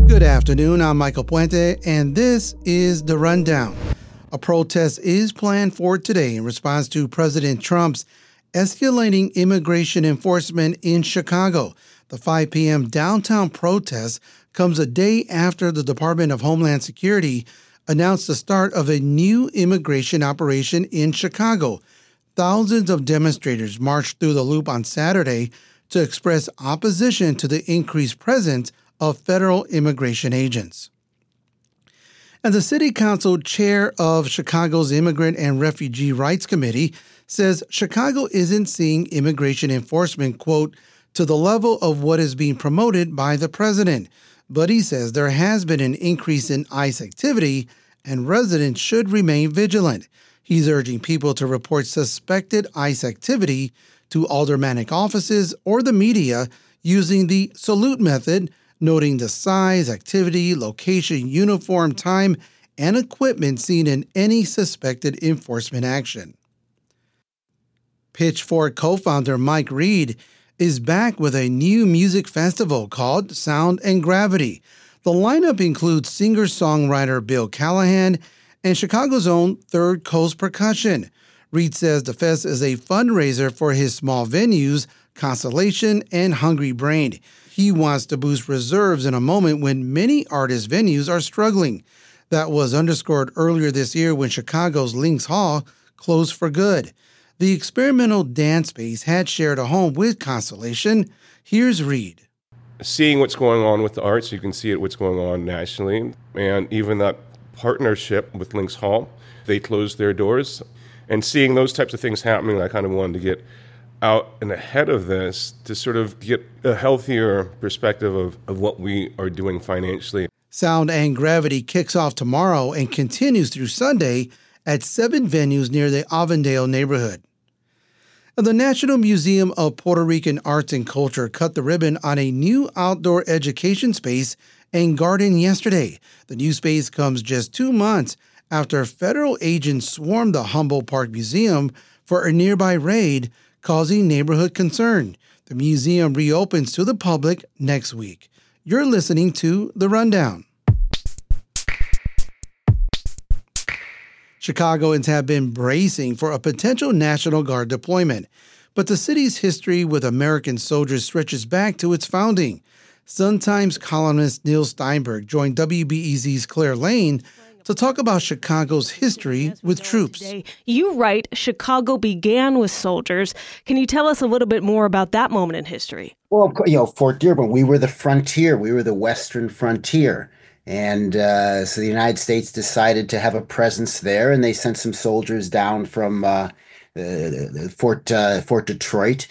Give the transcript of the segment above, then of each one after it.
Good afternoon, I'm Michael Puente, and this is The Rundown. A protest is planned for today in response to President Trump's escalating immigration enforcement in Chicago. The 5 p.m. downtown protest comes a day after the Department of Homeland Security announced the start of a new immigration operation in Chicago. Thousands of demonstrators marched through the Loop on Saturday to express opposition to the increased presence of federal immigration agents. And the City Council chair of Chicago's Immigrant and Refugee Rights Committee says Chicago isn't seeing immigration enforcement, quote, to the level of what is being promoted by the president. But he says there has been an increase in ICE activity and residents should remain vigilant. He's urging people to report suspected ICE activity to aldermanic offices or the media using the salute method, noting the size, activity, location, uniform, time, and equipment seen in any suspected enforcement action. Pitchfork co-founder Mike Reed is back with a new music festival called Sound and Gravity. The lineup includes singer-songwriter Bill Callahan and Chicago's own Third Coast Percussion. Reed says the fest is a fundraiser for his small venues, Constellation and Hungry Brain. He wants to boost reserves in a moment when many artist venues are struggling. That was underscored earlier this year when Chicago's Lynx Hall closed for good. The experimental dance space had shared a home with Constellation. Here's Reed. Seeing what's going on with the arts, you can see what's going on nationally. And even that partnership with Lynx Hall, they closed their doors. And seeing those types of things happening, I kind of wanted to get out and ahead of this to sort of get a healthier perspective of what we are doing financially. Sound and Gravity kicks off tomorrow and continues through Sunday at 7 venues near the Avondale neighborhood. The National Museum of Puerto Rican Arts and Culture cut the ribbon on a new outdoor education space and garden yesterday. The new space comes just 2 months after federal agents swarmed the Humboldt Park Museum for a nearby raid, causing neighborhood concern. The museum reopens to the public next week. You're listening to The Rundown. Chicagoans have been bracing for a potential National Guard deployment, but the city's history with American soldiers stretches back to its founding. Sun-Times columnist Neil Steinberg joined WBEZ's Claire Lane to talk about Chicago's history with troops. You write, Chicago began with soldiers. Can you tell us a little bit more about that moment in history? Well, Fort Dearborn, we were the frontier. We were the western frontier. And so the United States decided to have a presence there, and they sent some soldiers down from Fort Detroit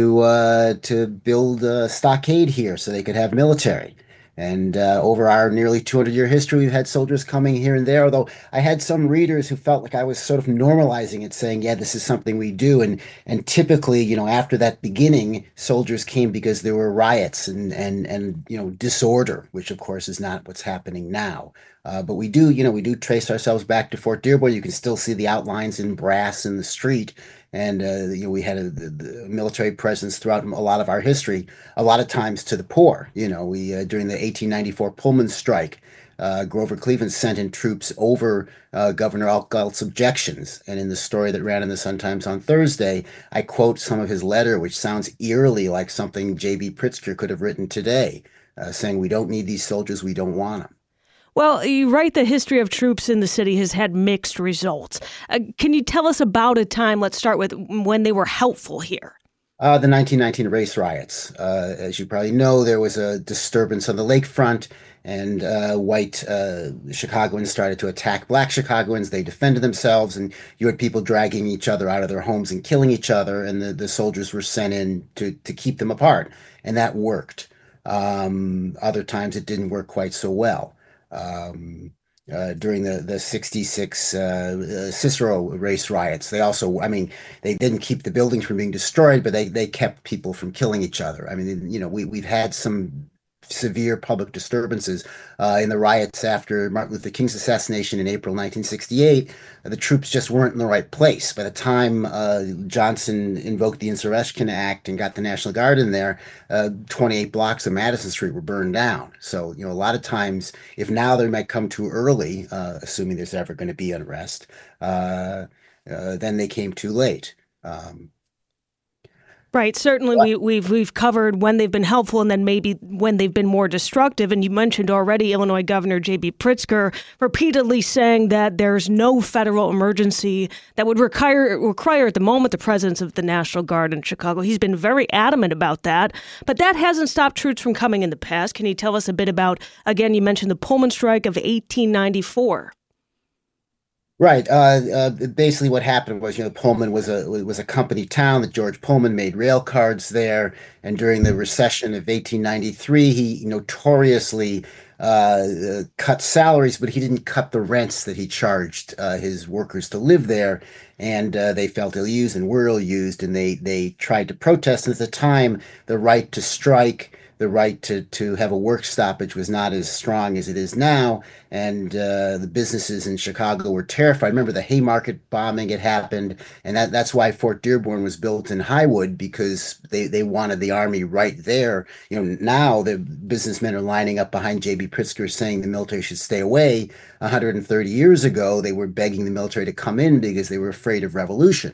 to build a stockade here so they could have military. And over our nearly 200-year history, we've had soldiers coming here and there, although I had some readers who felt like I was sort of normalizing it, saying, yeah, this is something we do. And typically, after that beginning, soldiers came because there were riots and disorder, which, of course, is not what's happening now. But we do trace ourselves back to Fort Dearborn. You can still see the outlines in brass in the street. And we had a military presence throughout a lot of our history, a lot of times to the poor. We during the 1894 Pullman strike, Grover Cleveland sent in troops over Governor Galt's objections. And in the story that ran in the Sun-Times on Thursday, I quote some of his letter, which sounds eerily like something J.B. Pritzker could have written today, saying, "We don't need these soldiers. We don't want them." Well, you write the history of troops in the city has had mixed results. Can you tell us about a time, let's start with, when they were helpful here? The 1919 race riots. As you probably know, there was a disturbance on the lakefront, and white Chicagoans started to attack black Chicagoans. They defended themselves, and you had people dragging each other out of their homes and killing each other, and the soldiers were sent in to keep them apart, and that worked. Other times it didn't work quite so well. During the 66 Cicero race riots, they also, they didn't keep the buildings from being destroyed, but they kept people from killing each other. We've had some severe public disturbances in the riots after Martin Luther King's assassination in April 1968. The troops just weren't in the right place. By the time Johnson invoked the Insurrection Act and got the National Guard in there, 28 blocks of Madison Street were burned down. So, a lot of times, if now they might come too early, assuming there's ever going to be unrest, then they came too late. Right. Certainly, we've covered when they've been helpful and then maybe when they've been more destructive. And you mentioned already Illinois Governor J.B. Pritzker repeatedly saying that there's no federal emergency that would require at the moment the presence of the National Guard in Chicago. He's been very adamant about that. But that hasn't stopped troops from coming in the past. Can you tell us a bit about, again, you mentioned the Pullman strike of 1894? Right. Basically, what happened was, Pullman was a company town. That George Pullman made rail cars there, and during the recession of 1893, he notoriously cut salaries, but he didn't cut the rents that he charged his workers to live there, and they felt ill-used and were ill-used, and they tried to protest. And at the time, the right to strike, the right to have a work stoppage was not as strong as it is now, and the businesses in Chicago were terrified. Remember the Haymarket bombing had happened, and that's why Fort Dearborn was built in Highwood, because they wanted the army right there. Now the businessmen are lining up behind J.B. Pritzker saying the military should stay away. 130 years ago, they were begging the military to come in because they were afraid of revolution.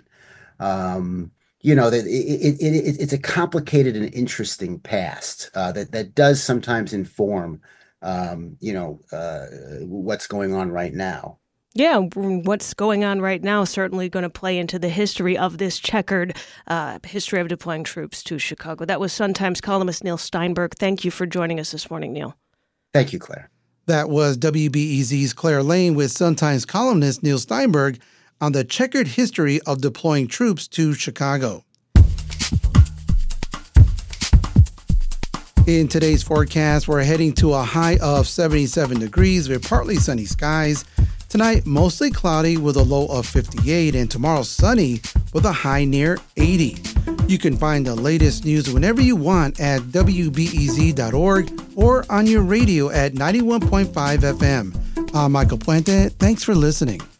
It's a complicated and interesting past that does sometimes inform, what's going on right now. Yeah, what's going on right now is certainly going to play into the history of this checkered history of deploying troops to Chicago. That was Sun-Times columnist Neil Steinberg. Thank you for joining us this morning, Neil. Thank you, Claire. That was WBEZ's Claire Lane with Sun-Times columnist Neil Steinberg on the checkered history of deploying troops to Chicago. In today's forecast, we're heading to a high of 77 degrees with partly sunny skies. Tonight, mostly cloudy with a low of 58, and tomorrow sunny with a high near 80. You can find the latest news whenever you want at WBEZ.org or on your radio at 91.5 FM. I'm Michael Puente. Thanks for listening.